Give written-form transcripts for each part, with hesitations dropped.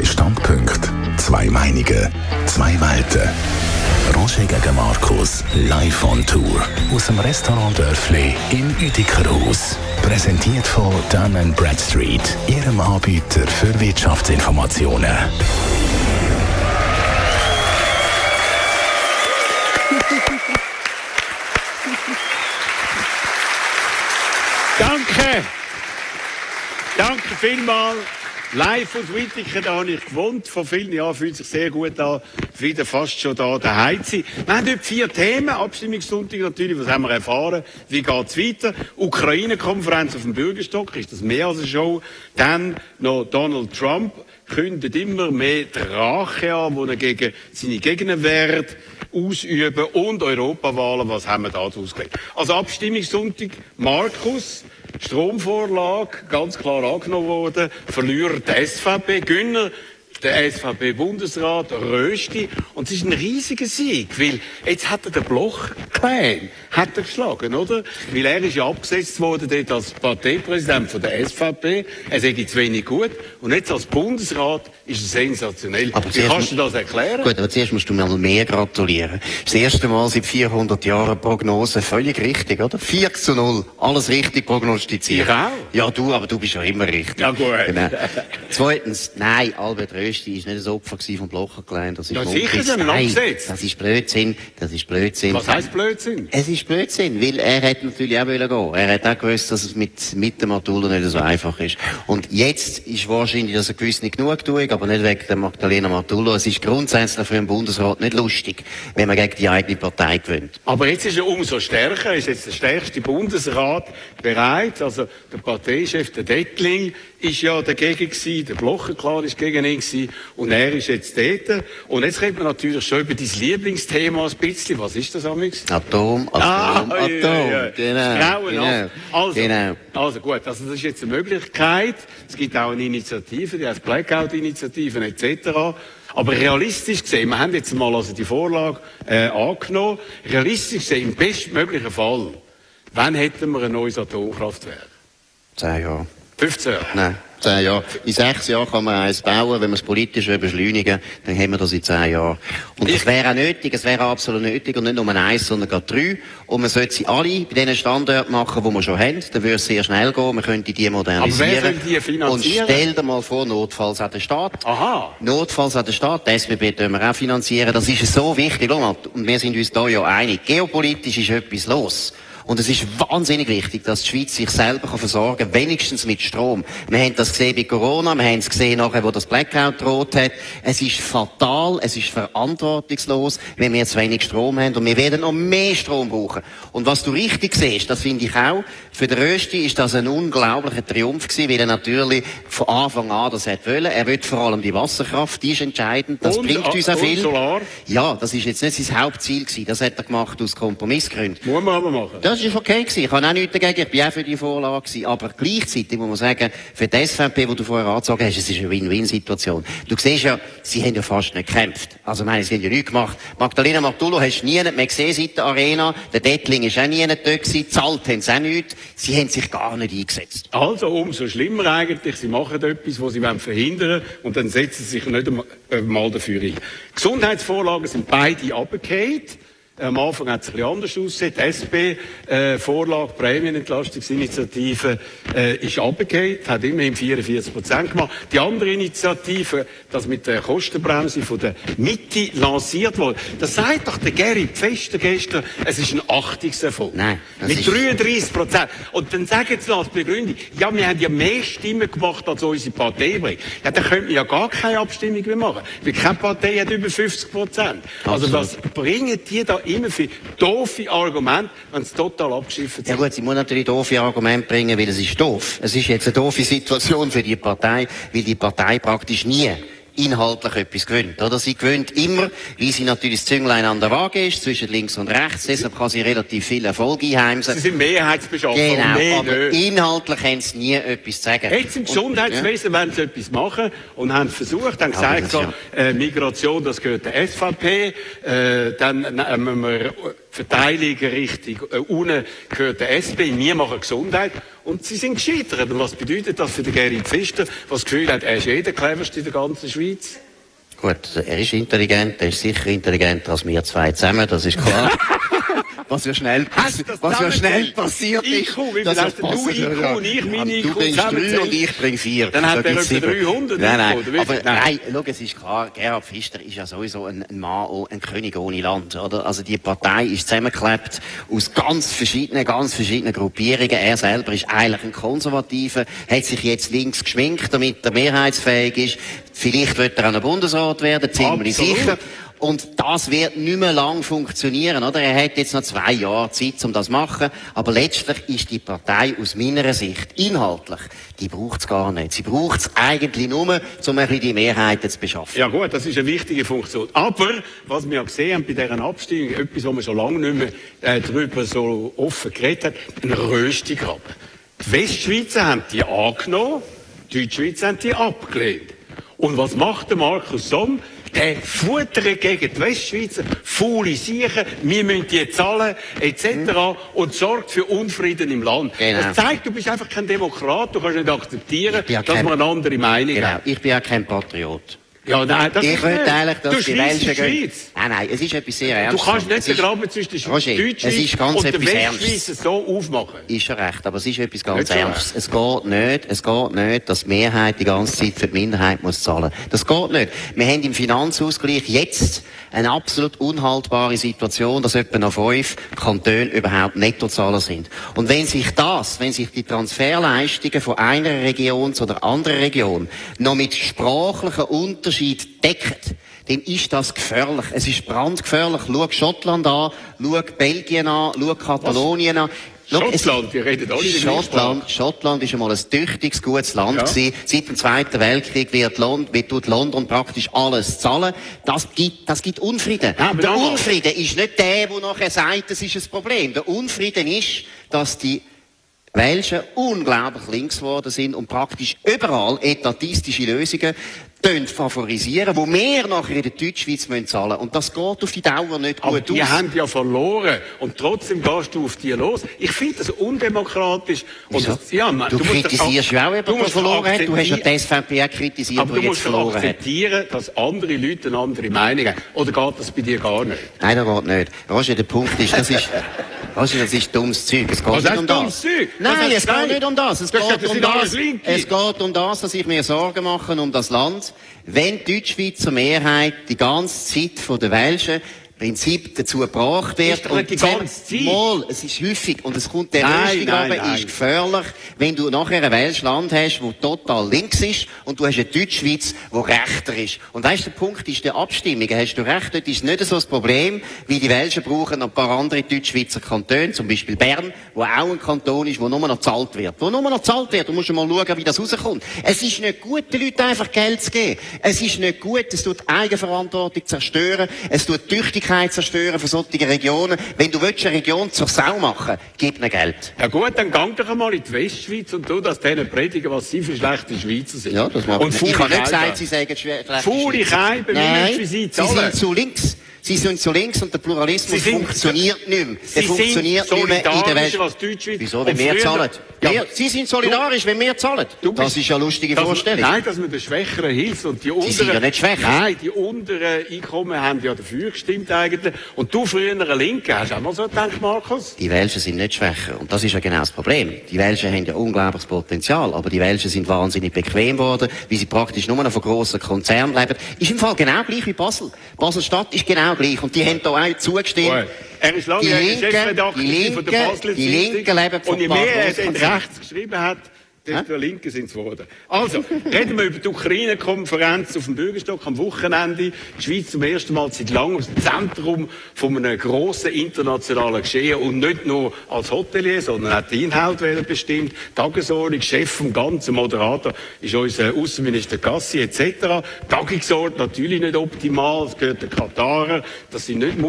Standpunkte, zwei Meinungen, zwei Welten. Roger gegen Markus, live on Tour. Aus dem Restaurant Dörfli im Uetikerhaus. Präsentiert von Dun & Bradstreet, Ihrem Anbieter für Wirtschaftsinformationen. Danke vielmals. Live aus Uetiken, da habe ich gewohnt. Vor vielen Jahren fühlt sich sehr gut an, wieder fast schon da daheim zu sein. Wir haben heute 4 Themen. Abstimmungssonntag natürlich, was haben wir erfahren? Wie geht's weiter? Ukraine-Konferenz auf dem Bürgerstock, ist das mehr als eine Show? Dann noch Donald Trump kündet immer mehr die Rache an, die er gegen seine Gegner wehrt, ausüben, und Europawahlen, was haben wir da ausgelegt? Also Abstimmungssonntag, Markus, Stromvorlage, ganz klar angenommen worden, Verlierer die SVP, Gönner der SVP-Bundesrat, Rösti. Und es ist ein riesiger Sieg, weil jetzt hat er den Bloch klein, hat er geschlagen, oder? Weil er ist ja abgesetzt worden dort als Parteipräsident von der SVP. Er sei zu wenig gut. Und jetzt als Bundesrat ist er sensationell. Aber wie kannst du das erklären? Gut, aber zuerst musst du mir mal mehr gratulieren. Das erste Mal seit 400 Jahren Prognose völlig richtig, oder? 4:0. Alles richtig prognostiziert. Ich auch. Ja, aber du bist ja immer richtig. Ja, gut. Genau. Zweitens, nein, Albert Rösti ist nicht ein Opfer von Blocher-Klein. Das ist Ja, sicher sind wir abgesetzt. Das ist Blödsinn. Was heisst Blödsinn? Es ist Blödsinn, weil er hätte natürlich auch gehen wollen. Er hat auch gewusst, dass es mit dem Matula nicht so einfach ist. Und jetzt ist wahrscheinlich, dass er gewiss nicht Genugtuung, aber nicht wegen der Magdalena Matula. Es ist grundsätzlich für einen Bundesrat nicht lustig, wenn man gegen die eigene Partei gewinnt. Aber jetzt ist er umso stärker, ist jetzt der stärkste Bundesrat bereit. Also der Parteichef, der Dettling, ist ja dagegen gewesen, der Blocher, klar, ist gegen ihn gewesen, und er ist jetzt dort. Und jetzt reden wir natürlich schon über dein Lieblingsthema ein bisschen. Was ist das, Amix? Atom. Ja. Genau. Also gut, also das ist jetzt eine Möglichkeit. Es gibt auch eine Initiative, die heißt Blackout-Initiativen etc. Aber realistisch gesehen, wir haben jetzt mal also die Vorlage angenommen, realistisch gesehen, im bestmöglichen Fall, wann hätten wir ein neues Atomkraftwerk? 10 Jahre. 15 Jahre? Nein, 10 Jahre. In 6 Jahren kann man eins bauen. Wenn wir es politisch beschleunigen, dann haben wir das in 10 Jahren. Und das wäre auch nötig, es wäre absolut nötig. Und nicht nur 1, sondern gerade 3. Und man sollte sie alle bei den Standorten machen, die wir schon haben. Dann würde es sehr schnell gehen. Man könnte die modernisieren. Aber wer könnte die finanzieren? Und stell dir mal vor, notfalls auch der Staat. Aha. Notfalls auch der Staat. Die SBB können wir auch finanzieren. Das ist so wichtig. Und wir sind uns da ja einig. Geopolitisch ist etwas los. Und es ist wahnsinnig wichtig, dass die Schweiz sich selber versorgen kann, wenigstens mit Strom. Wir haben das gesehen bei Corona, wir haben es gesehen nachher, wo das Blackout droht hat. Es ist fatal, es ist verantwortungslos, wenn wir zu wenig Strom haben, und wir werden noch mehr Strom brauchen. Und was du richtig siehst, das finde ich auch, für den Rösti ist das ein unglaublicher Triumph gewesen, weil er natürlich von Anfang an das hat wollen. Er will vor allem die Wasserkraft, die ist entscheidend, das bringt uns auch viel. Solar? Ja, das ist jetzt nicht sein Hauptziel gewesen, das hat er gemacht aus Kompromissgründen. Muss man aber machen. Das ist okay gewesen. Ich habe auch nichts dagegen. Ich bin auch für die Vorlage gewesen. Aber gleichzeitig muss man sagen, für die SVP, die du vorher angezogen hast, es ist eine Win-Win-Situation. Du siehst ja, sie haben ja fast nicht gekämpft. Also, sie haben ja nichts gemacht. Magdalena Matula hast du nie mehr gesehen seit der Arena. Der Dettling ist auch nie dort gewesen. Zahlt haben sie auch nichts. Sie haben sich gar nicht eingesetzt. Also, umso schlimmer eigentlich. Sie machen etwas, was sie verhindern wollen, und dann setzen sie sich nicht einmal dafür ein. Gesundheitsvorlagen sind beide runtergefallen. Am Anfang hat es ein bisschen anders ausgesehen. Die SP-Vorlage, Prämienentlastungsinitiative, ist runtergefallen, hat immerhin 44% gemacht. Die andere Initiative, das mit der Kostenbremse von der Mitte lanciert wurde, das sagt doch der Geri Pfester gestern, es ist ein Achtungserfolg. Nein. Mit 33%. Und dann sagen sie als Begründung, ja, wir haben ja mehr Stimmen gemacht, als unsere Partei bringt. Ja, dann könnte man ja gar keine Abstimmung mehr machen. Weil keine Partei hat über 50%. Also was bringen die da immer für doofe Argumente, wenn es total abgeschifft ist? Ja gut, sie muss natürlich doofe Argumente bringen, weil es ist doof. Es ist jetzt eine doofe Situation für die Partei, weil die Partei praktisch nie inhaltlich etwas gewinnt, oder? Sie gewinnt immer, weil sie natürlich das Zünglein an der Waage ist, zwischen links und rechts, deshalb kann sie relativ viel Erfolg einheimsen. Sie sind mehrheitsbeschaffen. Genau, aber inhaltlich haben sie nie etwas zu sagen. Jetzt im Gesundheitswesen wollen sie etwas machen und haben versucht, haben gesagt, Migration, das gehört der SVP, dann müssen wir Verteilung richtig unten gehört der SP, wir machen Gesundheit. Und sie sind gescheitert. Und was bedeutet das für den Gerhard Pfister, der das Gefühl hat, er ist der cleverste in der ganzen Schweiz? Gut, er ist intelligent, er ist sicher intelligenter als wir zwei zusammen, das ist klar. Was ja schnell passiert ist. Wie viel hast du IQ und ich meine IQ zusammen? 3 und ich bringe 4. Dann hat er etwa 300. Nein, schau, es ist klar, Gerhard Pfister ist ja sowieso ein Mann, ein König ohne Land, oder? Also die Partei ist zusammengeklebt aus ganz verschiedenen Gruppierungen. Er selber ist eigentlich ein Konservativer, hat sich jetzt links geschminkt, damit er mehrheitsfähig ist. Vielleicht wird er an der Bundesrat werden, ziemlich sicher. Und das wird nicht mehr lang funktionieren, oder? Er hat jetzt noch 2 Jahre Zeit, um das zu machen. Aber letztlich ist die Partei aus meiner Sicht inhaltlich, die braucht es gar nicht. Sie braucht es eigentlich nur, um ein bisschen die Mehrheiten zu beschaffen. Ja gut, das ist eine wichtige Funktion. Aber, was wir ja gesehen haben bei dieser Abstimmung, etwas, wo man schon lange nicht mehr darüber so offen geredet hat, ein Röstigraben. Die Westschweizer haben die angenommen, die Deutschschweizer haben die abgelehnt. Und was macht der Markus Somm? Der futtert gegen die Westschweizer, faule Siechen, wir müssen die zahlen, etc. und sorgt für Unfrieden im Land. Genau. Das zeigt, du bist einfach kein Demokrat, du kannst nicht akzeptieren, dass man eine andere Meinung hat. Ich bin ja kein Patriot. Ja, nein, das ich will eigentlich, dass die Welschen gehen. Nein, es ist etwas sehr Ernstes. Du kannst nicht den Graben zwischen der Deutschschweiz und der Westschweiz so aufmachen. Ist schon recht, aber es ist etwas ganz Ernstes. Es geht nicht, dass die Mehrheit die ganze Zeit für die Minderheit muss zahlen. Das geht nicht. Wir haben im Finanzausgleich jetzt eine absolut unhaltbare Situation, dass etwa noch 5 Kantone überhaupt Nettozahler sind. Und wenn sich die Transferleistungen von einer Region zu der anderen Region noch mit sprachlichen Unterschieden deckt, dann ist das gefährlich. Es ist brandgefährlich. Schau Schottland an, schau Belgien an, schau Katalonien an. Schottland, die reden alle in Schottland ist einmal ein tüchtiges, gutes Land gewesen. Seit dem Zweiten Weltkrieg wird London praktisch alles zahlen. Das gibt Unfrieden. Ja, der Unfrieden ist nicht der nachher sagt, das ist ein Problem. Der Unfrieden ist, dass die Welschen unglaublich links geworden sind und praktisch überall etatistische Lösungen favorisieren, wo wir nachher in der Deutschschweiz zahlen müssen. Und das geht auf die Dauer nicht aber gut die aus. haben ja verloren. Und trotzdem gehst du auf die los. Ich finde das undemokratisch. Und das, du kritisierst ja auch jemanden, der verloren hat. Du hast ja die SVP auch kritisiert, aber die jetzt verloren hat. Aber du musst akzeptieren, dass andere Leute eine andere Meinung haben. Oder geht das bei dir gar nicht? Nein, das geht nicht. Roger, der Punkt ist, das ist dummes Zeug. Es geht nicht um das. Nein, es geht nicht um das. Es geht um das, dass ich mir Sorgen mache um das Land. Wenn die Deutschschweizer Mehrheit die ganze Zeit von der Welschen Prinzip dazu gebracht wird. Und die ganze Zeit. Mal, es ist häufig, und es kommt der Röstigraben, ist gefährlich, wenn du nachher ein welches Land hast, wo total links ist, und du hast eine Deutschschweiz, wo rechter ist. Und weißt du, der Punkt ist der Abstimmung, hast du recht, dort ist nicht so das Problem, wie die Welschen brauchen ein paar andere Deutschschweizer Kantone, zum Beispiel Bern, wo auch ein Kanton ist, wo nur noch gezahlt wird. Du musst mal schauen, wie das rauskommt. Es ist nicht gut, den Leuten einfach Geld zu geben. Es ist nicht gut, es tut Eigenverantwortung zerstören, es tut Tüchtigkeit zerstören für solche Regionen. Wenn du willst, eine Region zur Sau machen, gib ihnen Geld. Ja gut, dann gang doch einmal in die Westschweiz und tu das denen predigen, was sie für schlechte Schweizer sind. Ja, das macht und ich habe nicht gesagt, sie sagen schlechte Schweizer. Faule Scheiben, wie müssen für sie zahlen? Sie sind zu links. Sie sind zu links und der Pluralismus funktioniert nicht mehr. Der funktioniert nicht mehr in der Welt. Wieso, wenn wir zahlen? Ja, Sie sind solidarisch, wenn wir zahlen. Das ist eine lustige Vorstellung. Nein, dass man den Schwächeren hilft. Und die unteren, Sie sind ja nicht schwächer. Nein, die unteren Einkommen haben ja dafür gestimmt eigentlich. Und du früher eine Linke, hast du auch mal so gedacht, Markus? Die Welschen sind nicht schwächer. Und das ist ja genau das Problem. Die Welschen haben ja unglaubliches Potenzial. Aber die Welschen sind wahnsinnig bequem geworden, weil sie praktisch nur noch von grossen Konzernen leben. Ist im Fall genau gleich wie Basel. Basel-Stadt ist genau gleich. Und die haben da auch zugestimmt. Er ist lange Chefredakteur von der Basler Zeitung. Die Linken leben von und je mehr er in rechts geschrieben hat, desto linker sind es geworden. Also, reden wir über die Ukraine-Konferenz auf dem Bürgerstock am Wochenende. Die Schweiz zum ersten Mal seit langem im Zentrum von einem grossen internationalen Geschehen und nicht nur als Hotelier, sondern auch die Inhalte bestimmt. Tagesordnung, Chef vom ganzen Moderator ist unser Außenminister Gassi etc. Tagungsort natürlich nicht optimal, es gehört den Katarer, das sind nicht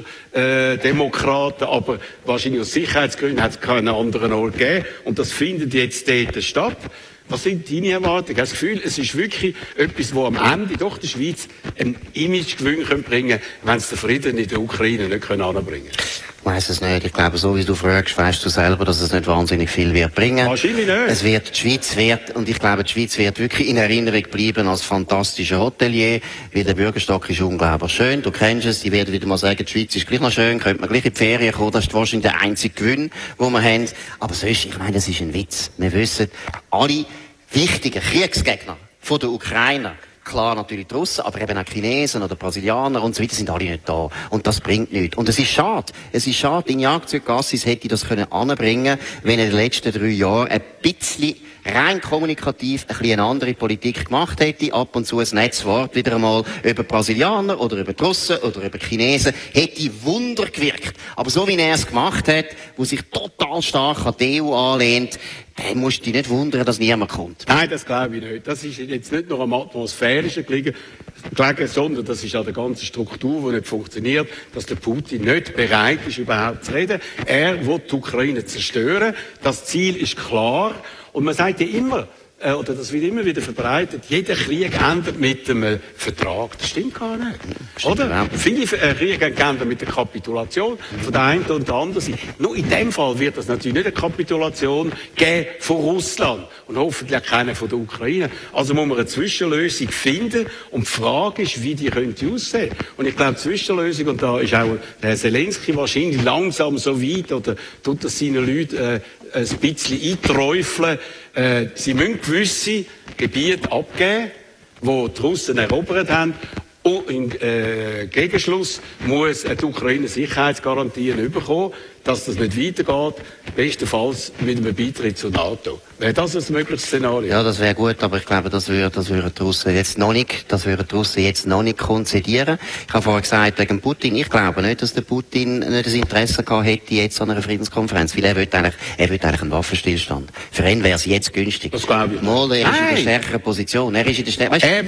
Musterdemokraten, aber wahrscheinlich aus Sicherheitsgründen hat es keinen anderen Ort gegeben und das findet jetzt dort statt. Was sind deine Erwartungen? Hast du das Gefühl, es ist wirklich etwas, wo am Ende doch der Schweiz ein Imagegewinn bringen kann, wenn es den Frieden in der Ukraine nicht anbringen kann? Ich weiss es nicht. Ich glaube, so wie du fragst, weißt du selber, dass es nicht wahnsinnig viel wird bringen. Wahrscheinlich nicht. Die Schweiz wird, und ich glaube, die Schweiz wird wirklich in Erinnerung bleiben als fantastischer Hotelier, weil der Bürgerstock ist unglaublich schön. Du kennst es, die werden wieder mal sagen, die Schweiz ist gleich noch schön, könnte man gleich in die Ferien kommen, das ist wahrscheinlich der einzige Gewinn, den wir haben. Aber sonst, ich meine, das ist ein Witz. Wir wissen, alle wichtigen Kriegsgegner von der Ukraine, klar natürlich die Russen, aber eben auch Chinesen oder Brasilianer und so weiter sind alle nicht da. Und das bringt nichts. Und es ist schade. Es ist schade. Iñaki Cassis hätte das anbringen können, wenn er in den letzten 3 Jahren ein bisschen rein kommunikativ ein bisschen eine andere Politik gemacht hätte. Ab und zu ein Netzwort wieder einmal über Brasilianer oder über die Russen oder über Chinesen hätte Wunder gewirkt. Aber so wie er es gemacht hat, wo sich total stark an die EU anlehnt, dann musst du dich nicht wundern, dass niemand kommt. Nein, das glaube ich nicht. Das ist jetzt nicht nur am Atmosphärischen gelegen, sondern das ist an der ganzen Struktur, die nicht funktioniert, dass der Putin nicht bereit ist, überhaupt zu reden. Er will die Ukraine zerstören. Das Ziel ist klar. Und man sagt ja immer, oder das wird immer wieder verbreitet, jeder Krieg endet mit einem Vertrag. Das stimmt gar nicht. Stimmt, oder? Ja. Viele Kriege enden mit der Kapitulation von der einen und der anderen Seite. Nur in dem Fall wird das natürlich nicht eine Kapitulation geben von Russland und hoffentlich auch keine von der Ukraine. Also muss man eine Zwischenlösung finden und die Frage ist, wie die könnte aussehen. Und ich glaube, die Zwischenlösung, und da ist auch der Zelensky wahrscheinlich langsam so weit, oder tut das seinen Leuten ein bisschen einträufeln, sie müssen gewisse Gebiete abgeben, die die Russen erobert haben. Und im Gegenschluss muss die Ukraine Sicherheitsgarantien bekommen, dass das nicht weitergeht, bestenfalls mit einem Beitritt zur NATO. Wäre das ein mögliches Szenario? Ja, das wäre gut, aber ich glaube, das würden die Russen jetzt noch nicht konzidieren. Ich habe vorher gesagt, wegen Putin, ich glaube nicht, dass der Putin nicht das Interesse gehabt hätte jetzt an einer Friedenskonferenz, weil er will eigentlich einen Waffenstillstand. Für ihn wäre es jetzt günstig. Das glaube ich nicht. Mal, er ist in der stärkeren Position. Er ist in der stärkeren,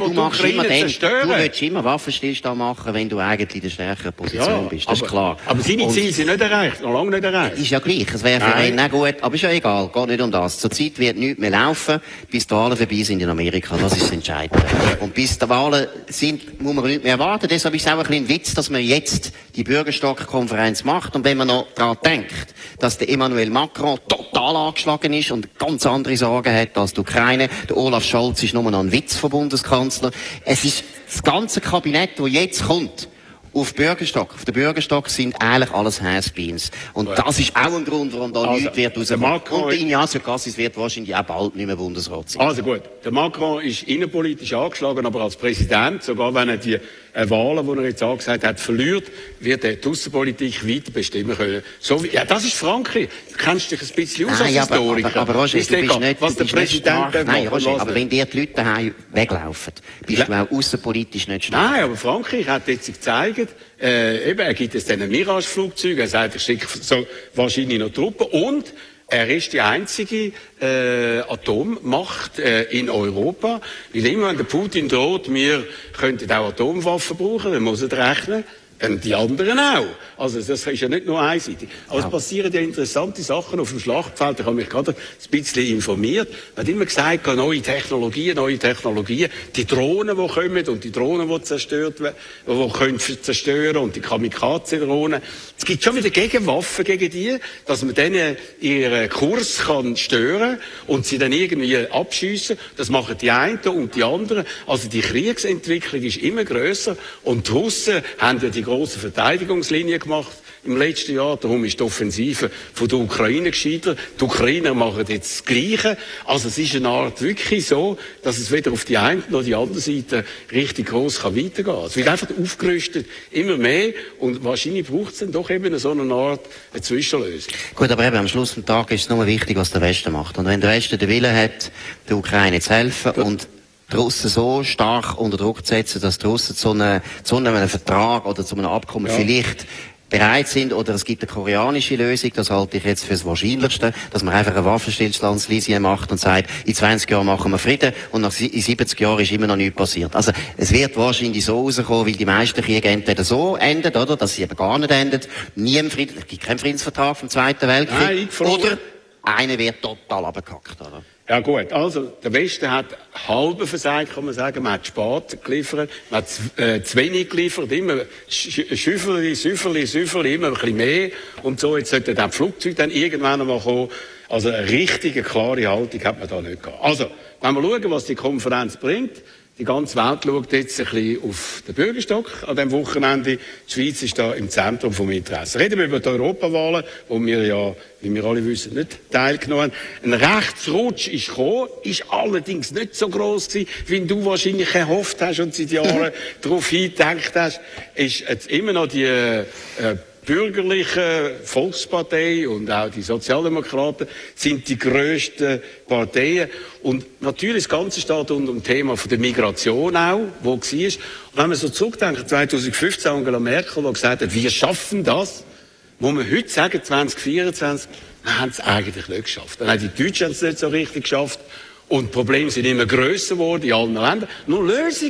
du willst immer Waffenstillstand machen, wenn du eigentlich in der stärkeren Position bist. Das ist klar. Aber seine Ziele sind nicht erreicht, noch lange nicht erreicht. Ist ja gleich, es wäre für ihn auch gut, aber ist ja egal, geht nicht um das. Zurzeit wird nichts mehr laufen, bis die Wahlen vorbei sind in Amerika, das ist das Entscheidende. Und bis die Wahlen sind, muss man nichts mehr erwarten, deshalb ist es auch ein bisschen ein Witz, dass man jetzt die Bürgerstock-Konferenz macht, und wenn man noch daran denkt, dass der Emmanuel Macron total angeschlagen ist und ganz andere Sorgen hat als die Ukraine, der Olaf Scholz ist nur noch ein Witz vom Bundeskanzler, es ist das ganze Kabinett, das jetzt kommt, auf den Bürgerstock sind eigentlich alles Has-Beens. Und das ist auch ein Grund, warum da nichts wird rauskommen. Und Iñaki Cassis wird wahrscheinlich auch bald nicht mehr Bundesrat sein. Also gut, der Macron ist innenpolitisch angeschlagen, aber als Präsident, sogar wenn er die Wahlen, die er jetzt angesagt hat, verliert, wird er die Außenpolitik weiter bestimmen können. So wie, ja, das ist Frankreich. Du kennst dich ein bisschen aus als Historiker. Aber Roger, du bist nicht, was der Präsident Nein, Roger, aber wenn dir die Leute daheim weglaufen, bist du auch außenpolitisch nicht stark. Nein, aber Frankreich hat jetzt gezeigt, er gibt es dann ein Mirage-Flugzeug, er sagt, er schickt so wahrscheinlich noch Truppen, und er ist die einzige Atommacht in Europa. Weil immer, wenn der Putin droht, wir könnten auch Atomwaffen brauchen, dann muss er rechnen. Die anderen auch. Also das ist ja nicht nur einseitig. Aber es passieren ja interessante Sachen auf dem Schlachtfeld. Ich habe mich gerade ein bisschen informiert. Man hat immer gesagt, neue Technologien. Die Drohnen, die kommen und die Drohnen, die zerstört werden, die können zerstören, und die Kamikaze-Drohnen. Es gibt schon wieder Gegenwaffen gegen die, dass man denen ihren Kurs kann stören und sie dann irgendwie abschiessen. Das machen die einen und die anderen. Also die Kriegsentwicklung ist immer grösser, und die Russen haben ja die grosse Verteidigungslinie gemacht im letzten Jahr. Darum ist die Offensive von der Ukraine gescheitert. Die Ukrainer machen jetzt das Gleiche. Also es ist eine Art wirklich so, dass es weder auf die eine noch die andere Seite richtig gross weitergehen kann. Es wird einfach aufgerüstet, immer mehr, und wahrscheinlich braucht es dann doch eben so eine Art Zwischenlösung. Gut, aber eben am Schluss des Tages ist es nur wichtig, was der Westen macht. Und wenn der Westen den Willen hat, der Ukraine zu helfen und die Russen so stark unter Druck zu setzen, dass die Russen zu einem Vertrag oder zu einem Abkommen vielleicht bereit sind, oder es gibt eine koreanische Lösung, das halte ich jetzt für das Wahrscheinlichste, dass man einfach eine Waffenstillstandslinie macht und sagt, in 20 Jahren machen wir Frieden, und in 70 Jahren ist immer noch nichts passiert. Also es wird wahrscheinlich so rauskommen, weil die meisten Kriege entweder so enden, oder, dass sie eben gar nicht enden, nie im Frieden, es gibt keinen Friedensvertrag vom Zweiten Weltkrieg, oder einer wird total abgehackt, oder? Ja gut, also der Westen hat halbe versagt, kann man sagen. Man hat spät geliefert, man hat zu wenig geliefert, immer Süfferli, immer ein bisschen mehr. Und so, jetzt sollte das Flugzeug dann irgendwann einmal kommen. Also eine richtige, klare Haltung hat man da nicht gehabt. Also, wenn wir schauen, was die Konferenz bringt, die ganze Welt schaut jetzt ein bisschen auf den Bürgerstock an diesem Wochenende. Die Schweiz ist da im Zentrum vom Interesse. Reden wir über die Europawahlen, wo wir ja, wie wir alle wissen, nicht teilgenommen haben. Ein Rechtsrutsch ist gekommen, ist allerdings nicht so gross gewesen, wie du wahrscheinlich erhofft hast und seit Jahren darauf hingedacht hast. Ist jetzt immer noch die bürgerliche Volkspartei und auch die Sozialdemokraten sind die grössten Parteien. Und natürlich das Ganze steht unter dem Thema von der Migration auch, wo war. Und wenn man so zurückdenkt, 2015 Angela Merkel, die gesagt hat, wir schaffen das, muss man heute sagen, 2024, wir haben es eigentlich nicht geschafft. Dann haben die Deutschen es nicht so richtig geschafft. Und die Probleme sind immer grösser geworden in allen Ländern. Nur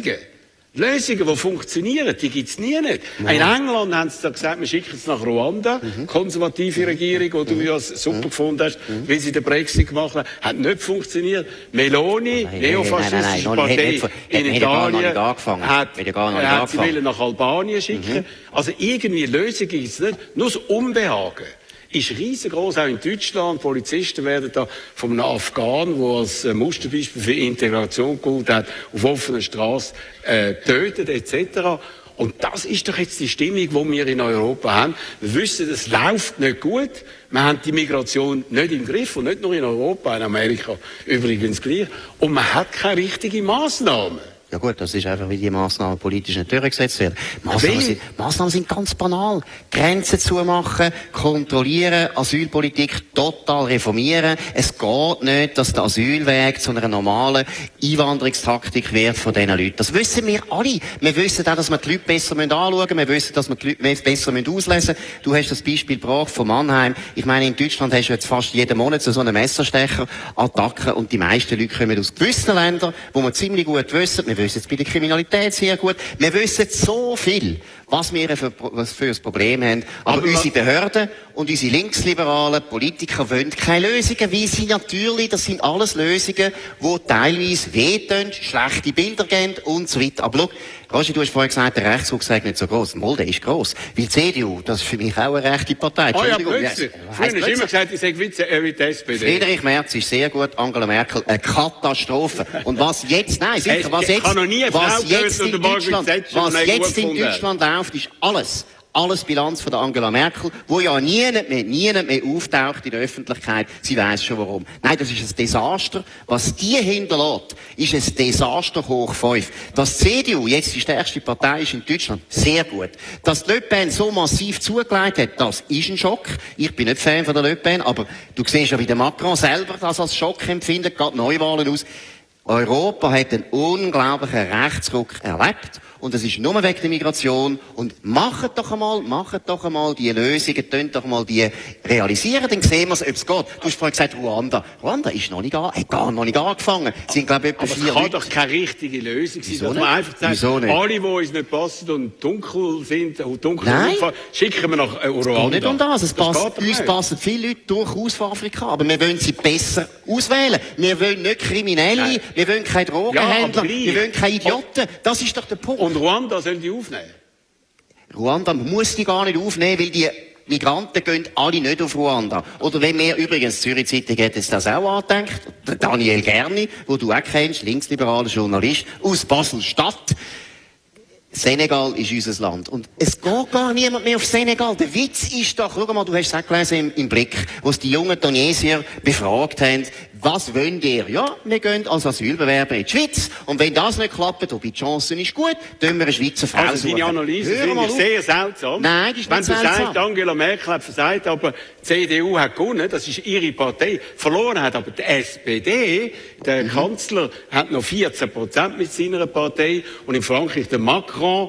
Lösungen, die funktionieren, die gibt's nie nicht. In England haben sie da gesagt, wir schicken es nach Ruanda. Konservative Regierung, die du ja super gefunden hast, wie sie den Brexit gemacht haben, hat nicht funktioniert. Meloni, neofaschistische Partei in Italien, hat sie wollen nach Albanien schicken. Also irgendwie Lösungen gibt's nicht. Nur das Unbehagen ist riesengroß, auch in Deutschland. Polizisten werden da von einem Afghanen, der als Musterbeispiel für Integration geholt hat, auf offener Straße tötet etc. Und das ist doch jetzt die Stimmung, die wir in Europa haben. Wir wissen, es läuft nicht gut. Wir haben die Migration nicht im Griff und nicht nur in Europa, in Amerika übrigens gleich. Und man hat keine richtigen Massnahmen. Ja gut, das ist einfach, wie die Massnahmen politisch nicht durchgesetzt werden. Massnahmen sind ganz banal. Grenzen zumachen, kontrollieren, Asylpolitik total reformieren. Es geht nicht, dass der Asylweg zu einer normalen Einwanderungstaktik wird von diesen Leuten. Das wissen wir alle. Wir wissen auch, dass wir die Leute besser anschauen müssen. Wir wissen, dass wir die Leute besser auslesen müssen. Du hast das Beispiel gebracht von Mannheim. Ich meine, in Deutschland hast du jetzt fast jeden Monat so eine Messerstecher-Attacke und die meisten Leute kommen aus gewissen Ländern, wo wir ziemlich gut wissen. Wir wissen jetzt bei der Kriminalität sehr gut. Wir wissen so viel, was wir für ein Problem haben. Aber unsere Behörden und unsere linksliberalen Politiker wollen keine Lösungen, weil sie natürlich, das sind alles Lösungen, die teilweise wehtun, schlechte Bilder geben und so weiter. Aber schau, Roger, du hast vorhin gesagt, der Rechtsruck sei nicht so gross. Mal, der ist gross. Weil die CDU, das ist für mich auch eine rechte Partei. Ja, plötzlich. Früher hast du immer gesagt, ich sage wie die SPD. Friedrich Merz ist sehr gut, Angela Merkel eine Katastrophe. Und was jetzt, nein, sicher, was jetzt in Deutschland läuft, ist alles Bilanz von der Angela Merkel, wo ja niemand mehr auftaucht in der Öffentlichkeit. Sie weiss schon warum. Nein, das ist ein Desaster. Was die hinterlässt, ist ein Desaster hoch 5. Dass die CDU jetzt die stärkste Partei ist in Deutschland, sehr gut. Dass Le Pen so massiv zugelegt hat, das ist ein Schock. Ich bin nicht Fan von der Le Pen, aber du siehst ja, wie der Macron selber das als Schock empfindet, gerade Neuwahlen aus. Europa hat einen unglaublichen Rechtsruck erlebt. Und das ist nur wegen der Migration. Und macht doch einmal die Lösungen, tönt doch mal die realisieren, dann sehen wir es, ob es geht. Du hast vorhin gesagt, Ruanda. Ruanda ist noch nicht angefangen. Sie sind, glaube ich, etwa 4 Leute. Aber es kann doch keine richtige Lösung sein, dass man einfach sagt, alle, die uns nicht passen und dunkel sind, schicken wir nach Ruanda. Es geht nicht um das. Uns passen viele Leute durchaus von Afrika, aber wir wollen sie besser auswählen. Wir wollen nicht Kriminelle, wir wollen keine Drogenhändler, wir wollen keine Idioten. Das ist doch der Punkt. Und Ruanda sollen die aufnehmen? Ruanda muss die gar nicht aufnehmen, weil die Migranten gehen alle nicht auf Ruanda. Oder wenn wir übrigens, Zürich Zeitung hat jetzt das auch angedenkt, Daniel Gerni, wo du auch kennst, linksliberaler Journalist, aus Basel-Stadt. Senegal ist unser Land. Und es geht gar niemand mehr auf Senegal. Der Witz ist doch, schau mal, du hast es auch gelesen im Blick, wo es die jungen Tunesier befragt haben, was wollen ihr? Ja, wir gehen als Asylbewerber in die Schweiz. Und wenn das nicht klappt, ob die Chance ist gut, tun wir eine Schweizer Frau suchen. Deine Analyse finde ich sehr seltsam. Nein, die ist nicht seltsam. Wenn du sagst, Angela Merkel hat versagt, aber die CDU hat gewonnen, das ist ihre Partei. Verloren hat aber die SPD, der Kanzler, hat noch 14% mit seiner Partei. Und in Frankreich der Macron,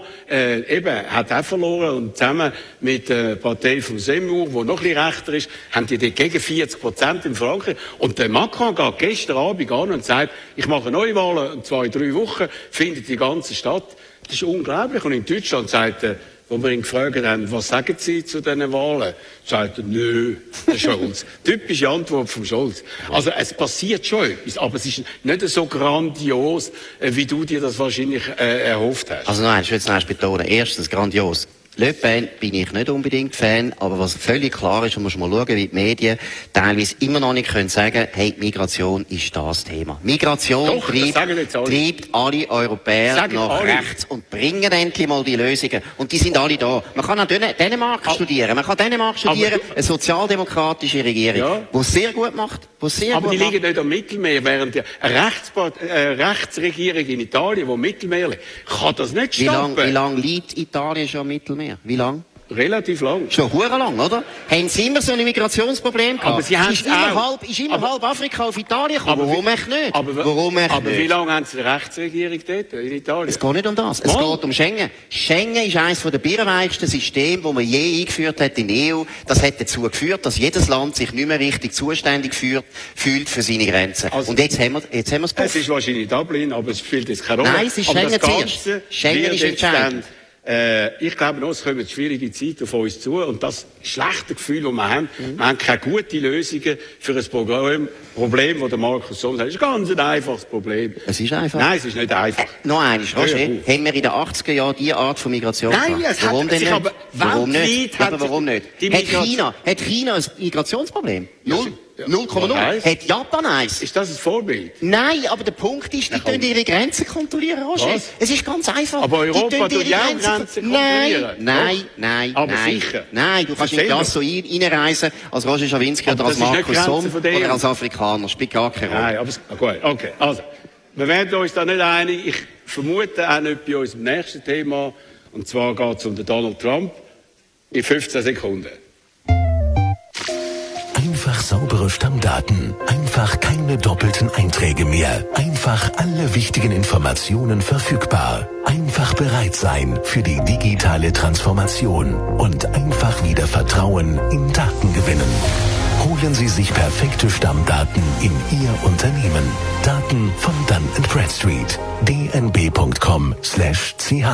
hat auch verloren. Und zusammen mit der Partei von Zemmour, die noch ein bisschen rechter ist, haben die gegen 40% in Frankreich. Und der Macron geht gestern Abend an und sagt, ich mache Neuwahlen in 2-3 Wochen, findet die ganze Stadt. Das ist unglaublich. Und in Deutschland sagt wo wir ihn gefragt haben, was sagen Sie zu diesen Wahlen? Sagt er, nö, der Scholz. Typische Antwort vom Scholz. Also es passiert schon etwas, aber es ist nicht so grandios, wie du dir das wahrscheinlich erhofft hast. Also nein, ich will es betonen. Erstens, grandios. Le Pen bin ich nicht unbedingt Fan, aber was völlig klar ist, und muss mal schauen, wie die Medien teilweise immer noch nicht können sagen, hey, Migration ist das Thema. Migration treibt alle Europäer nach rechts und bringen endlich mal die Lösungen. Und die sind alle da. Man kann auch Dänemark studieren. Man kann Dänemark studieren, eine sozialdemokratische Regierung, die es sehr gut macht. Aber die liegen nicht am Mittelmeer, während eine Rechtsregierung in Italien, die Mittelmeer liegt, kann das nicht stoppen. Wie lange liegt Italien schon am Mittelmeer? Wie lang? Relativ lang. Schon hure lang, oder? Haben Sie immer so ein Migrationsproblem gehabt? Aber Sie haben ist immer halb Afrika auf Italien gekommen. Warum echt nicht? Aber wie lange haben Sie eine Rechtsregierung dort in Italien? Es geht nicht um das. Es geht um Schengen. Schengen ist eines der birrenweichsten Systeme, das man je eingeführt hat in der EU. Das hat dazu geführt, dass jedes Land sich nicht mehr richtig zuständig fühlt für seine Grenzen. Also, und jetzt haben wir es gebracht. Es ist wahrscheinlich Dublin, aber es spielt jetzt keine Rolle. Nein, es ist Schengen zuerst. Schengen ist entscheidend. Ich glaube noch, es kommen schwierige Zeiten auf uns zu und das schlechte Gefühl, das wir haben, wir haben keine guten Lösungen für ein Problem, das der Markus Somm sagt. Es ist ein ganz einfaches Problem. Es ist einfach. Nein, es ist nicht einfach. Noch eines, Roger, haben wir in den 80er Jahren diese Art von Migration gehabt? Nein, es warum denn nicht? Aber warum nicht? Aber warum nicht? Hat China ein Migrationsproblem? 0,0. Hat Japan eins? Ist das ein Vorbild? Nein, aber der Punkt ist, die tun ihre Grenzen kontrollieren, Roger. Es ist ganz einfach. Aber Europa tut ja auch Grenzen kontrollieren. Nein. Aber sicher. Nein, du kannst nicht das so reinreisen, als Roger Schawinski oder als Markus Somm oder als Afrikaner. Spielt gar keine Rolle. Nein, aber gut, okay. Also, wir werden uns da nicht einig. Ich vermute auch nicht bei unserem nächsten Thema. Und zwar geht es um den Donald Trump. In 15 Sekunden. Einfach saubere Stammdaten. Einfach keine doppelten Einträge mehr. Einfach alle wichtigen Informationen verfügbar. Einfach bereit sein für die digitale Transformation. Und einfach wieder Vertrauen in Daten gewinnen. Holen Sie sich perfekte Stammdaten in Ihr Unternehmen. Daten von Dun & Bradstreet. dnb.com/ch.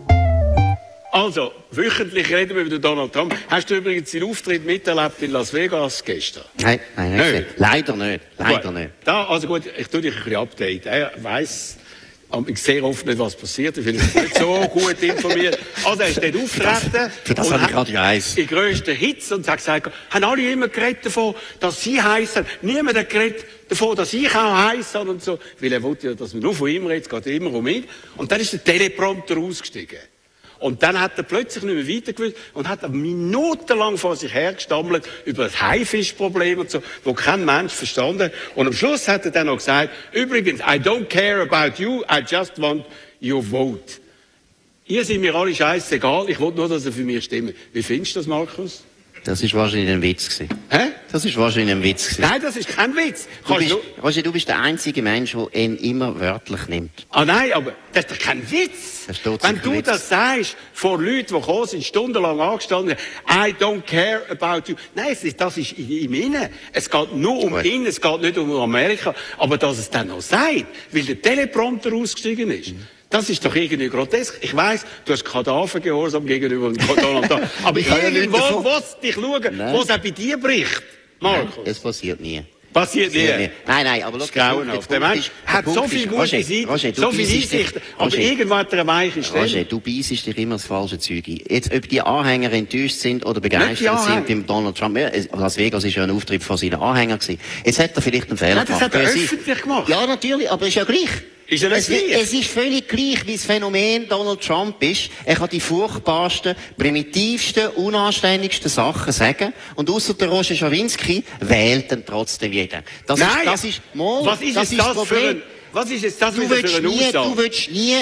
Also, wöchentlich reden wir über Donald Trump. Hast du übrigens seinen Auftritt miterlebt in Las Vegas gestern? Nein. Leider nicht. Also gut, ich tue dich ein bisschen updaten. Er weiss sehr oft nicht, was passiert. Ich finde es nicht so gut informiert. Also er ist dort auftreten. Für das habe ich gerade Eis. In grössten Hits und hat gesagt, haben alle immer geredet davon, dass sie heissen. Niemand hat geredet davon, dass ich auch heisse und so. Weil er wollte ja, dass man nur von ihm redet. Es geht immer um ihn. Und dann ist der Teleprompter ausgestiegen. Und dann hat er plötzlich nicht mehr weitergewusst und hat minutenlang vor sich hergestammelt über das Haifischproblem und so, wo kein Mensch verstanden hat. Und am Schluss hat er dann noch gesagt, übrigens, I don't care about you, I just want your vote. Ihr seid mir alle scheissegal, ich will nur, dass ihr für mich stimmt. Wie findest du das, Markus? Das ist wahrscheinlich ein Witz gewesen. Hä? Das ist wahrscheinlich ein Witz gewesen. Nein, das ist kein Witz. Roger, du bist der einzige Mensch, der ihn immer wörtlich nimmt. Ah nein, aber das ist doch kein Witz. Wenn du das sagst, vor Leuten, die gekommen sind, stundenlang angestanden, I don't care about you. Nein, das ist im Innen. Es geht nur um ihn, es geht nicht um Amerika. Aber dass es dann noch sagt, weil der Teleprompter ausgestiegen ist. Das ist doch irgendwie grotesk. Ich weiss, du hast Kadavergehorsam gegenüber Donald Trump. Aber irgendwo muss dich schauen, wo es auch bei dir bricht. Markus. Es passiert nie. Passiert nie. Nein, aber schau, der Mensch hat so viel gute Seiten, so viel Einsicht, aber irgendwann hat er eine weiche Stelle. Roger, du beisst dich immer das falsche Zeug ein. Jetzt, ob die Anhänger enttäuscht sind oder begeistert sind beim Donald Trump. Las Vegas war ja ein Auftritt von seinen Anhängern gewesen. Jetzt hat er vielleicht einen Fehler gemacht. Das hat er öffentlich gemacht. Ja, natürlich, aber ist ja gleich. Ist er nicht gleich? Es ist völlig gleich, wie das Phänomen Donald Trump ist. Er kann die furchtbarsten, primitivsten, unanständigsten Sachen sagen. Und ausser der Roger Schawinski wählt dann trotzdem jeder. Was ist das Problem? Was ist jetzt das für eine Aussage? Du willst nie...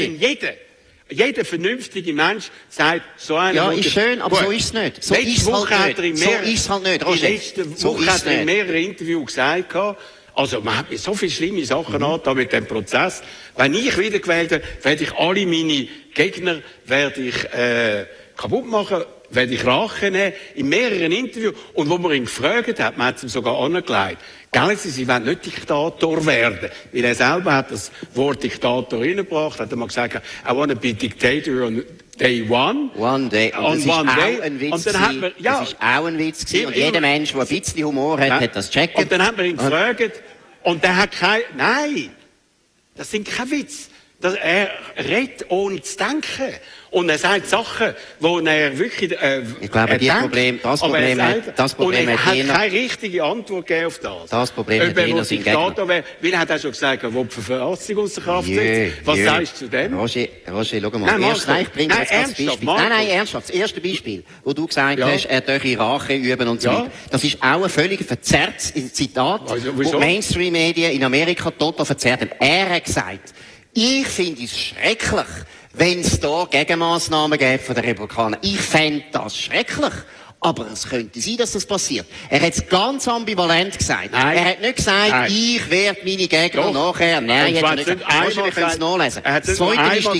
Jeder vernünftige Mensch sagt, so einer... Ja, ist schön, aber so ist es nicht. So ist es halt nicht, Roger. Letzte Woche hat er in mehreren Interviews gesagt, also, man hat mir so viele schlimme Sachen angetan mit dem Prozess. Wenn ich wiedergewählt werde, werde ich alle meine Gegner kaputt machen. werde ich Rache nehmen, in mehreren Interviews. Und wo man ihn gefragt hat, man hat es ihm sogar angelegt, gell, Sie wollen nicht Diktator werden. Weil er selber hat das Wort Diktator reingebracht, hat er mal gesagt, I want to be dictator on day one. One day. Und das war auch ein Witz. Und dann hat man, ja, das ist auch ein Witz gewesen. Und jeder Mensch, der ein bisschen Humor hat, hat das gecheckt. Und dann hat man ihn gefragt, und der hat nein, das sind keine Witze. Er redet ohne zu denken. Und er sagt Sachen, wo er wirklich, ich glaube, das Problem hat keine richtige Antwort gegeben auf das. Das Problem hat Wiener sein Gegner. Weil er hat auch schon gesagt, er will die Verfassung außer Kraft setzen. Was sagst du zu dem? Roger, schau mal. Ich bringe jetzt das Beispiel. Nein, ernsthaft. Das erste Beispiel, wo du gesagt hast, er dürfe Rache üben und so weiter. Das ist auch ein völlig verzerrtes Zitat, wo Mainstream-Medien in Amerika total verzerrt haben. Er hat gesagt, ich finde es schrecklich, wenn es da Gegenmaßnahmen gibt von den Republikanern. Ich fände das schrecklich. Aber es könnte sein, dass das passiert. Er hat es ganz ambivalent gesagt. Nein. Er hat nicht gesagt, ich werde meine Gegner nachher. Nein, er hat nicht gesagt. Wir können es nachlesen. Das Zweite ist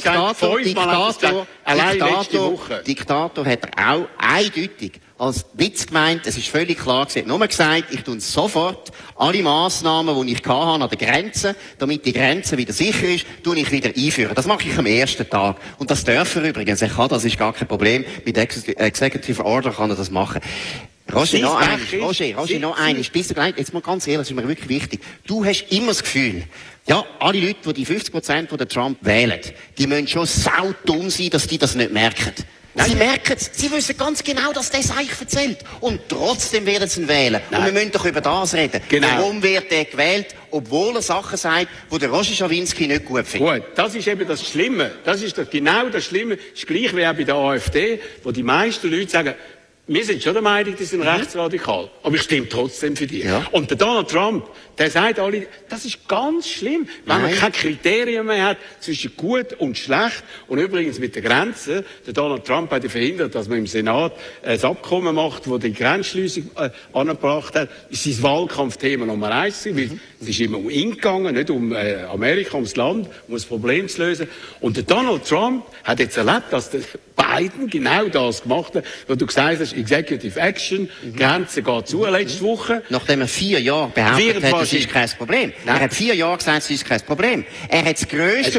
Diktator hat er auch eindeutig als Witz gemeint. Es ist völlig klar gewesen. Nur gesagt, ich tue sofort alle Massnahmen, die ich hatte an der Grenze, damit die Grenze wieder sicher ist, tue ich wieder einführen. Das mache ich am ersten Tag. Und das darf er übrigens. Er kann, das ist gar kein Problem. Mit Executive Order kann er das machen. Roger, noch eines. Bist du gleich? Jetzt mal ganz ehrlich, das ist mir wirklich wichtig. Du hast immer das Gefühl, ja, alle Leute, die 50% von Trump wählen, die müssen schon saudumm sein, dass die das nicht merken. Nein. Sie merken es. Sie wissen ganz genau, dass das euch erzählt. Und trotzdem werden sie ihn wählen. Nein. Und wir müssen doch über das reden. Genau. Warum wird er gewählt, obwohl er Sachen sagt, die der Roger Schawinski nicht gut findet? Gut, das ist eben das Schlimme. Das ist genau das Schlimme. Das ist gleich wie auch bei der AfD, wo die meisten Leute sagen, wir sind schon der Meinung, die sind rechtsradikal. Aber ich stimme trotzdem für die. Ja. Und der Donald Trump, der sagt alle, das ist ganz schlimm, wenn man keine Kriterien mehr hat zwischen gut und schlecht. Und übrigens mit der Grenze, der Donald Trump hat ja verhindert, dass man im Senat ein Abkommen macht, das die Grenzschliessung angebracht hat. Das ist sein Wahlkampfthema Nummer 1, weil es ist immer um ihn gegangen, nicht um Amerika, ums Land, um das Problem zu lösen. Und der Donald Trump hat jetzt erlebt, dass der Biden genau das gemacht hat, was du gesagt hast, Executive Action, Grenze geht zu, letzte Woche. Nachdem er 4 Jahre behauptet hat, das ist kein Problem. Nein. Er hat 4 Jahre gesagt, das ist kein Problem. Er hat das grösste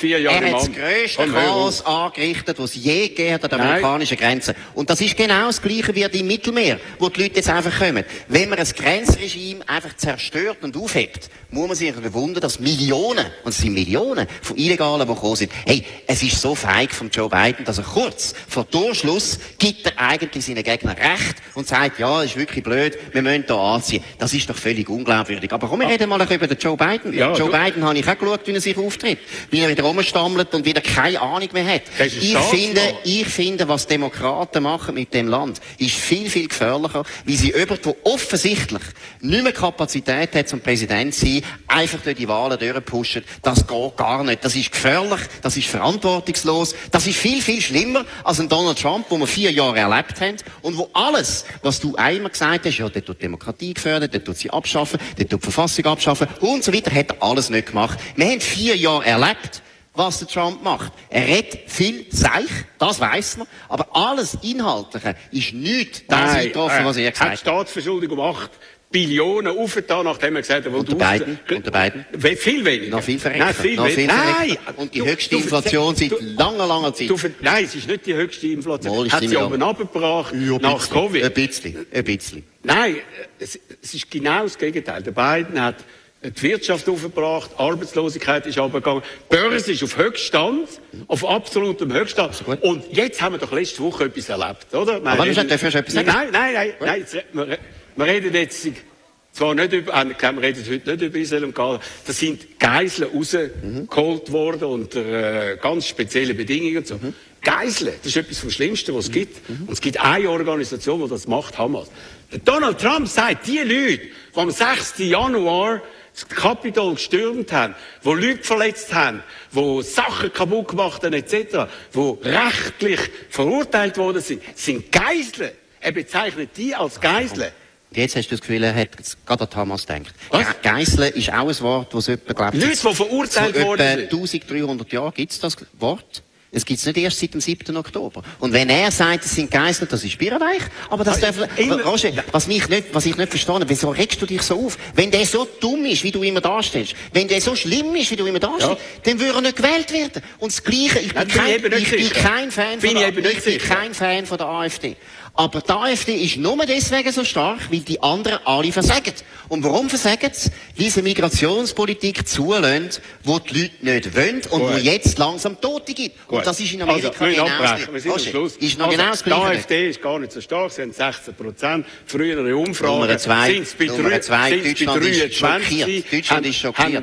Chaos angerichtet, was es je gegeben hat an der amerikanischen Grenze. Und das ist genau das Gleiche wie im Mittelmeer, wo die Leute jetzt einfach kommen. Wenn man ein Grenzregime einfach zerstört und aufhebt, muss man sich wundern, dass Millionen, und es sind Millionen von Illegalen, die gekommen sind. Hey, es ist so feig von Joe Biden, dass er kurz vor Durchschluss gibt er eigentlich seinen Gegnern recht und sagt, ja, das ist wirklich blöd, wir müssen hier anziehen. Das ist doch völlig unglaubwürdig. Aber komm, wir reden mal über den Joe Biden. Ja, Joe Biden habe ich auch geschaut, wie er sich auftritt. Wie er wieder rumstammelt und wieder keine Ahnung mehr hat. Ich finde, was Demokraten machen mit dem Land, ist viel, viel gefährlicher, weil sie jemand, der offensichtlich nicht mehr Kapazität hat zum Präsident zu sein, einfach durch die Wahlen durchpushen. Das geht gar nicht. Das ist gefährlich, das ist verantwortungslos, das ist viel, viel schlimmer als ein Donald Trump, wo wir 4 Jahre erlebt haben und wo alles, was du einmal gesagt hast, ja, der tut Demokratie gefördert, der tut sie abschaffen, der tut die Verfassung abschaffen und so weiter, hat er alles nicht gemacht. Wir haben 4 Jahre erlebt, was der Trump macht. Er redet viel Seich, das weiss man, aber alles Inhaltliche ist nichts das eingetroffen, was er gesagt hat. Staatsverschuldung um 8 Billionen aufgetan, nachdem er gesagt hat, und der Biden? Viel weniger. Noch viel verreckt. Nein! Und die höchste Inflation seit langer Zeit. Nein, es ist nicht die höchste Inflation. Hat sie oben runtergebracht, nach Covid. Ein bisschen. Nein, es ist genau das Gegenteil. Der Biden hat die Wirtschaft aufgebracht, Arbeitslosigkeit ist runtergegangen, die Börse ist auf Höchststand, auf absolutem Höchststand. Und jetzt haben wir doch letzte Woche etwas erlebt, oder? Aber dürfen wir etwas sagen? Nein. Wir reden jetzt zwar nicht über, wir reden heute nicht über Israel und Gaza, da sind Geiseln rausgeholt worden unter ganz speziellen Bedingungen und so. Geiseln, das ist etwas vom Schlimmsten, was es gibt. Und es gibt eine Organisation, die das macht, Hamas. Der Donald Trump sagt, die Leute, die am 6. Januar das Kapitol gestürmt haben, die Leute verletzt haben, die Sachen kaputt gemacht haben, etc., die rechtlich verurteilt worden sind Geiseln. Er bezeichnet die als Geiseln. Jetzt hast du das Gefühl, er hat gerade an Hamas gedacht. Geiseln ist auch ein Wort, das jemand glaubt. Leute, die verurteilt worden sind. 1300 Jahren gibt es das Wort. Es gibt's nicht erst seit dem 7. Oktober. Und wenn er sagt, es sind Geiseln, das ist Birrenweich. Aber das darf, Roger, was ich nicht verstehe, wieso regst du dich so auf? Wenn der so dumm ist, wie du immer darstellst, wenn der so schlimm ist, wie du immer darstellst, dann würde er nicht gewählt werden. Und das Gleiche, ich bin kein Fan von der AfD. Aber die AfD ist nur deswegen so stark, weil die anderen alle versagen. Und warum versagen sie? Weil sie Migrationspolitik zulassen, die die Leute nicht wollen und wo jetzt langsam Tote gibt. Und das ist in Amerika genau das Gleiche. Ist noch genau das Gleiche. Die AfD ist gar nicht so stark, sie haben 16%. Frühere Umfragen sind es bei 23%. Deutschland ist schockiert.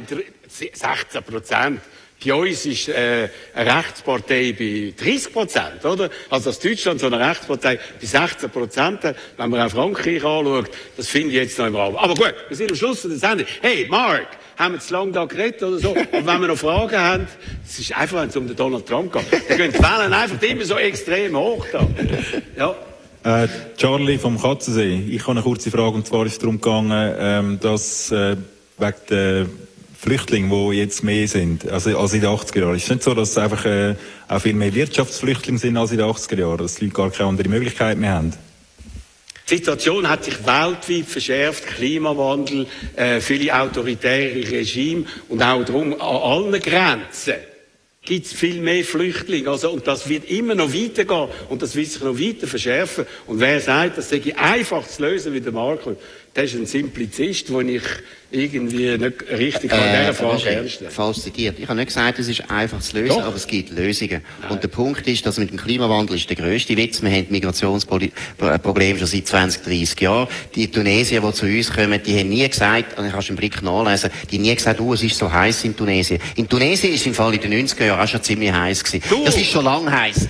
16%. Bei uns ist eine Rechtspartei bei 30%, oder? Also, dass Deutschland so eine Rechtspartei bei 16% hat, wenn man auch Frankreich anschaut, das finde ich jetzt noch im Raum. Aber gut, wir sind am Schluss der Sendung. Hey, Mark, haben wir zu lange da geredet oder so? Und wenn wir noch Fragen haben, es ist einfach, wenn es um den Donald Trump geht, dann gehen die Wellen einfach immer so extrem hoch da. Ja. Charlie vom Katzensee. Ich habe eine kurze Frage, und zwar ist es darum gegangen, dass wegen der Flüchtlinge, die jetzt mehr sind, also als in den 80er Jahren. Es ist nicht so, dass es einfach auch viel mehr Wirtschaftsflüchtlinge sind als in den 80er Jahren, dass die Leute gar keine andere Möglichkeit mehr haben. Die Situation hat sich weltweit verschärft, Klimawandel, viele autoritäre Regime und auch darum an allen Grenzen gibt es viel mehr Flüchtlinge. Also, und das wird immer noch weitergehen und das wird sich noch weiter verschärfen. Und wer sagt, das sei einfach zu lösen wie der Marco, der ist ein Simplizist, den ich irgendwie nicht richtig an dieser Frage ernst nehme. Falsch zitiert. Ich habe nicht gesagt, es ist einfach zu lösen, aber es gibt Lösungen. Nein. Und der Punkt ist, dass mit dem Klimawandel ist der grösste Witz. Wir haben Migrationsprobleme schon seit 20, 30 Jahren. Die Tunesier, die zu uns kommen, die haben nie gesagt, und ich kannst einen Blick nachlesen, die haben nie gesagt, es ist so heiß in Tunesien. In Tunesien ist im Fall in den 90er Jahren auch schon ziemlich heiß gewesen. Das ist schon lang heiß.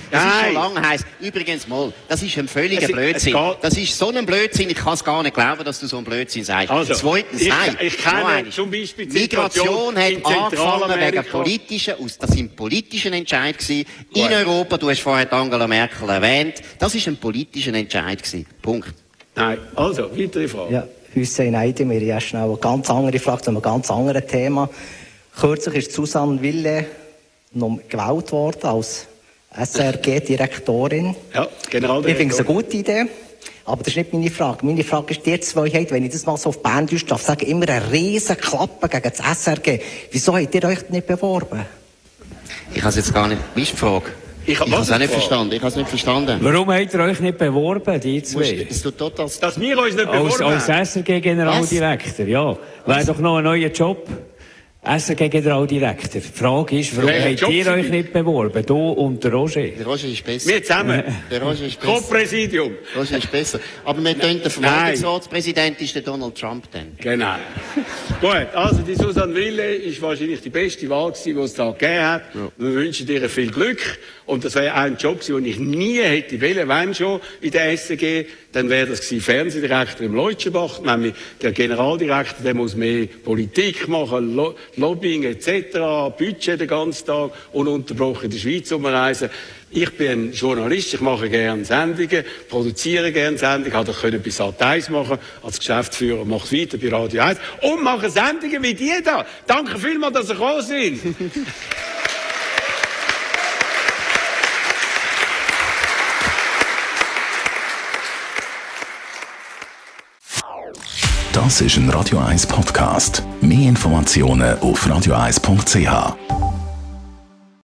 Übrigens mal, das ist ein völliger Blödsinn. Das ist so ein Blödsinn, ich kann es gar nicht glauben, dass du so ein Blödsinn sagst. Also, zweitens, ich kenne zum Beispiel Migration hat angefangen wegen politischen, das sind politische Entscheid gewesen. In Europa, du hast vorher Angela Merkel erwähnt, das ist ein politischer Entscheid gewesen. Punkt. Nein, also, weitere Frage. Ja, Hussein Eidem, wir haben schnell eine ganz andere Frage zu einem ganz anderen Thema. Kürzlich ist Susanne Wille noch gewählt worden als SRG-Direktorin. Ja, Generaldirektorin. Ich finde es eine gute Idee. Aber das ist nicht meine Frage. Meine Frage ist, die zwei habt, wenn ich das mal so auf Berndeutsch darf sagen, immer eine riesen Klappe gegen das SRG. Wieso habt ihr euch nicht beworben? Ich habe es jetzt gar nicht... Wie ist die Frage? Ich habe es auch nicht verstanden. Warum habt ihr euch nicht beworben, die zwei? Dass wir uns nicht beworben haben? Als SRG-Generaldirektor, ja. Wäre doch noch ein neuer Job. SRG-Generaldirektor. Die Frage ist, warum habt ihr euch nicht beworben? Du und der Roger. Der Roger ist besser. Wir zusammen. Der Roger ist besser. Co-Präsidium. Roger ist besser. Aber wir tun, der Verwaltungsratspräsident ist der Donald Trump dann. Genau. Gut, also die Susanne Wille ist wahrscheinlich die beste Wahl gewesen, die es da gegeben hat. Ja. Wir wünschen dir viel Glück. Und das wäre auch ein Job gewesen, den ich nie hätte wollen, wenn schon in der SRG. Dann wäre das gewesen, Fernsehdirektor im Leutschenbach, nämlich der Generaldirektor, der muss mehr Politik machen, Lobbying etc., Budget den ganzen Tag, ununterbrochen in der Schweiz umreisen. Ich bin Journalist, ich mache gerne Sendungen, produziere gerne Sendungen, habe das können bei Sat.1 machen, als Geschäftsführer mache es weiter bei Radio 1 und mache Sendungen wie die da. Danke vielmals, dass ihr gekommen sind. Das ist ein Radio 1 Podcast. Mehr Informationen auf radio1.ch.